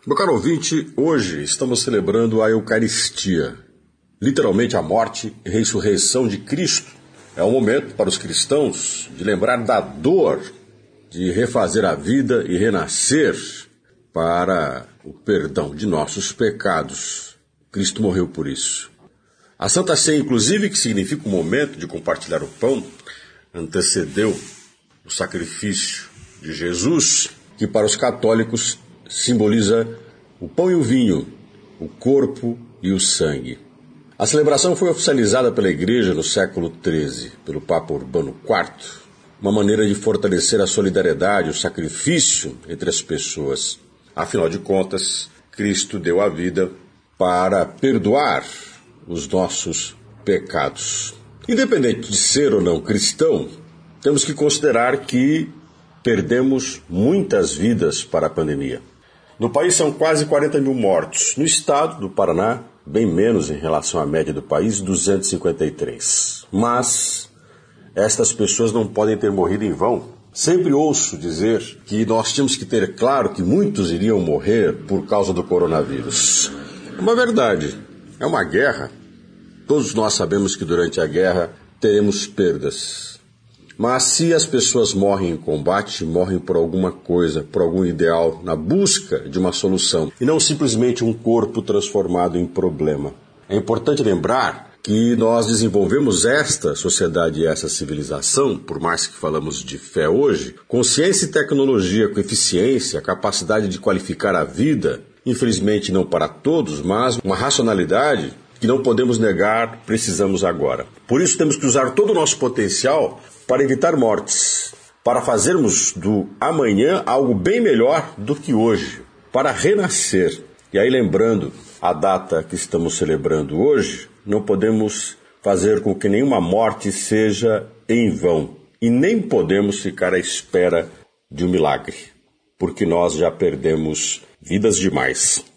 Meu caro ouvinte, hoje estamos celebrando a Eucaristia, literalmente a morte e ressurreição de Cristo. É um momento para os cristãos de lembrar da dor, de refazer a vida e renascer para o perdão de nossos pecados. Cristo morreu por isso. A Santa Ceia, inclusive, que significa o momento de compartilhar o pão, antecedeu o sacrifício de Jesus, que para os católicos simboliza o pão e o vinho, o corpo e o sangue. A celebração foi oficializada pela Igreja no século XIII, pelo Papa Urbano IV, uma maneira de fortalecer a solidariedade, o sacrifício entre as pessoas. Afinal de contas, Cristo deu a vida para perdoar os nossos pecados. Independente de ser ou não cristão, temos que considerar que perdemos muitas vidas para a pandemia. No país são quase 40 mil mortos. No estado do Paraná, bem menos em relação à média do país, 253. Mas estas pessoas não podem ter morrido em vão. Sempre ouço dizer que nós tínhamos que ter claro que muitos iriam morrer por causa do coronavírus. É uma verdade. É uma guerra. Todos nós sabemos que durante a guerra teremos perdas. Mas se as pessoas morrem em combate, morrem por alguma coisa, por algum ideal, na busca de uma solução, e não simplesmente um corpo transformado em problema. É importante lembrar que nós desenvolvemos esta sociedade e essa civilização, por mais que falamos de fé hoje, com ciência e tecnologia, com eficiência, capacidade de qualificar a vida, infelizmente não para todos, mas uma racionalidade que não podemos negar, precisamos agora. Por isso temos que usar todo o nosso potencial para evitar mortes, para fazermos do amanhã algo bem melhor do que hoje, para renascer. E aí, lembrando a data que estamos celebrando hoje, não podemos fazer com que nenhuma morte seja em vão. E nem podemos ficar à espera de um milagre, porque nós já perdemos vidas demais.